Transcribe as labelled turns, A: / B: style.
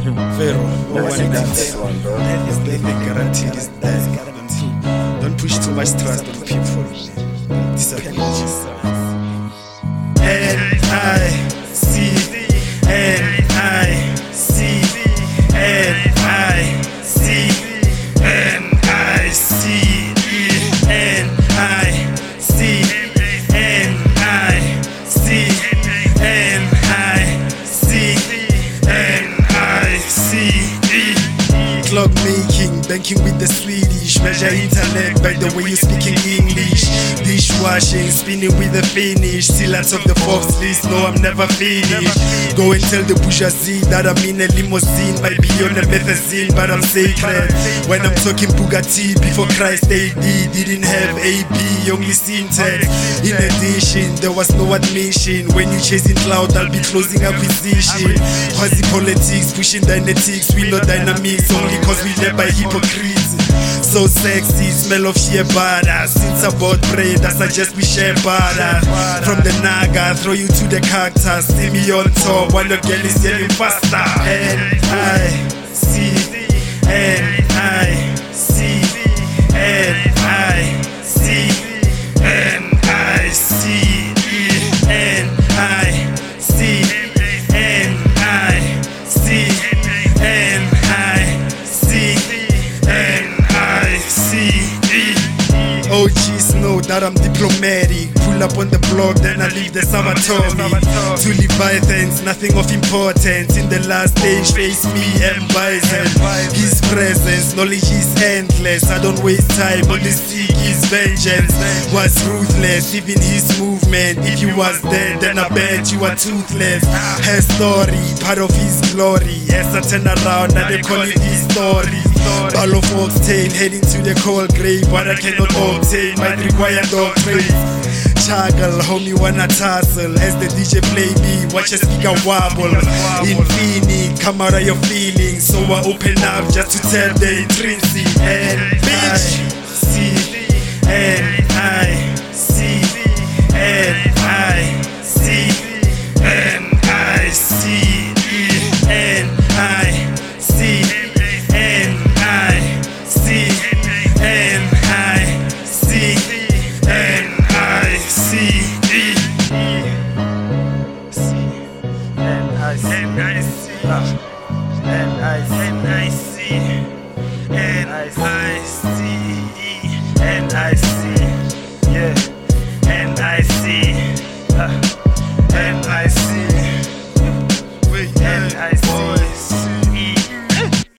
A: Pharaoh,
B: Never
A: one
B: seen that
A: thing
B: first one, bro.
A: is the guaranteed is that. Don't push too much trust on people. Disappoint yourself. N-I-C, N-I-C, N-I-C, N-I-C, N-I-C, N-I-C, N-I-C, N-I-C. Clock making, banking with the Swedish. Measure internet by the way you're speaking English. Dishwashing, spinning with the finish. Still out of the Forbes list, no I'm never finished. Go and tell the bourgeoisie that I'm in a limousine. Might be on a methazine, but I'm sacred. When I'm talking Bugatti, before Christ AD, didn't have AB, only syntax. In addition, there was no admission. When you chasing cloud, I'll be closing acquisition. Quasi politics, pushing dynetics. We know dynamics, only cause we live by hypocrites. So sexy, smell of shea butter. Since about bread, I suggest we share butter. From the Naga, throw you to the cactus. See me on top while your girl is yelling faster. N-I-C, N-I-C, N-I-C, N-I-C, N-I-C, N-I-C, N-I-C, OGs know that I'm diplomatic. Pull up on the block, then I leave the Savatomi. To Leviathans, nothing of importance. In the last stage, face me and Bison. His presence, knowledge is endless. I don't waste time, only seek his vengeance. Was ruthless, even his movement. If you was dead, then I bet you are toothless. Her story, part of his glory. As I turn around, now they call it his story. Ball of oxtail, heading to the cold grave. What I cannot obtain, might require dog trades. Chuggle, homie wanna tussle. As the DJ play me, watch a speaker wobble. Infinite, come out of your feelings. So I open up just to tell the intrinsic. N-I-C, N-I-C, N-I-C, N-I-C, N-I-C, N-I-C, N-I-C, N-I-C, N-I-C, N-I-C.